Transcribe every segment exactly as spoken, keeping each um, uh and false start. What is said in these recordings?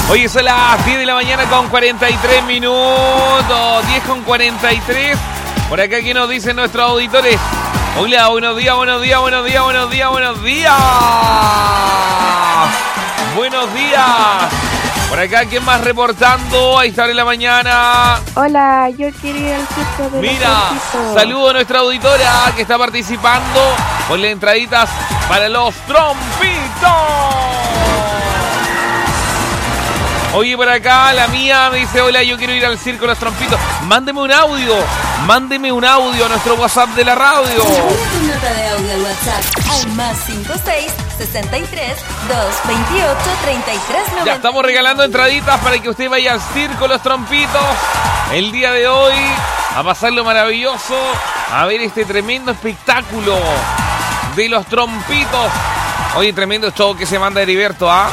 Hoy son las diez de la mañana con cuarenta y tres minutos. diez con cuarenta y tres. Por acá, ¿qué nos dicen nuestros auditores? Hola, buenos días, buenos días, buenos días, buenos días, buenos días. Buenos días. Por acá, ¿quién más reportando a esta hora de la mañana? Hola, yo quiero ir al circo de Mira, los trompitos. saludo a nuestra auditora que está participando con las entraditas para los trompitos. Oye, por acá la mía me dice, hola, yo quiero ir al circo de los trompitos. Mándeme un audio, mándeme un audio a nuestro WhatsApp de la radio. Envía tu nota de audio al WhatsApp al más cinco seis, sesenta y tres, doscientos veintiocho, treinta y tres noventa. Ya estamos regalando entraditas para que usted vaya al circo de los trompitos el día de hoy, a pasarlo maravilloso, a ver este tremendo espectáculo de los trompitos. Oye, tremendo show que se manda Heriberto, ¿ah?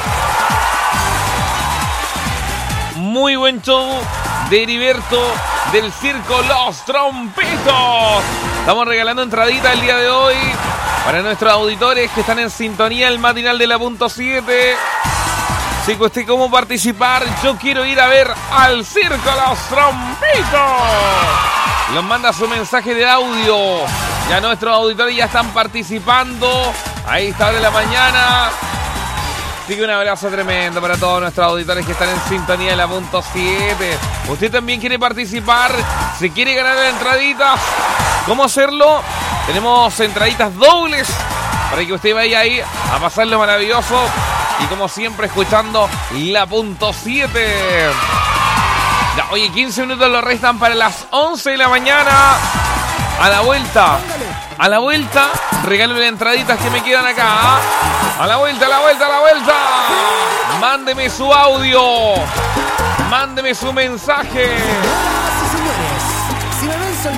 Muy buen show de Heriberto del circo Los Trompitos. Estamos regalando entraditas el día de hoy para nuestros auditores que están en sintonía el matinal de la punto siete. Así que usted, ¿cómo participar? Yo quiero ir a ver al circo Los Trompitos. Nos manda su mensaje de audio. Ya nuestros auditores ya están participando. Ahí está, hora de la mañana. Así que un abrazo tremendo para todos nuestros auditores que están en sintonía de la punto siete. ¿Usted también quiere participar? ¿Se quiere ganar la entradita? ¿Cómo hacerlo? Tenemos entraditas dobles para que usted vaya ahí a pasarlo maravilloso. Y como siempre, escuchando la punto siete. Ya, oye, quince minutos lo restan para las once de la mañana. A la vuelta. A la vuelta, regalo las entraditas que me quedan acá. A la vuelta, a la vuelta, a la vuelta. Mándeme su audio. Mándeme su mensaje.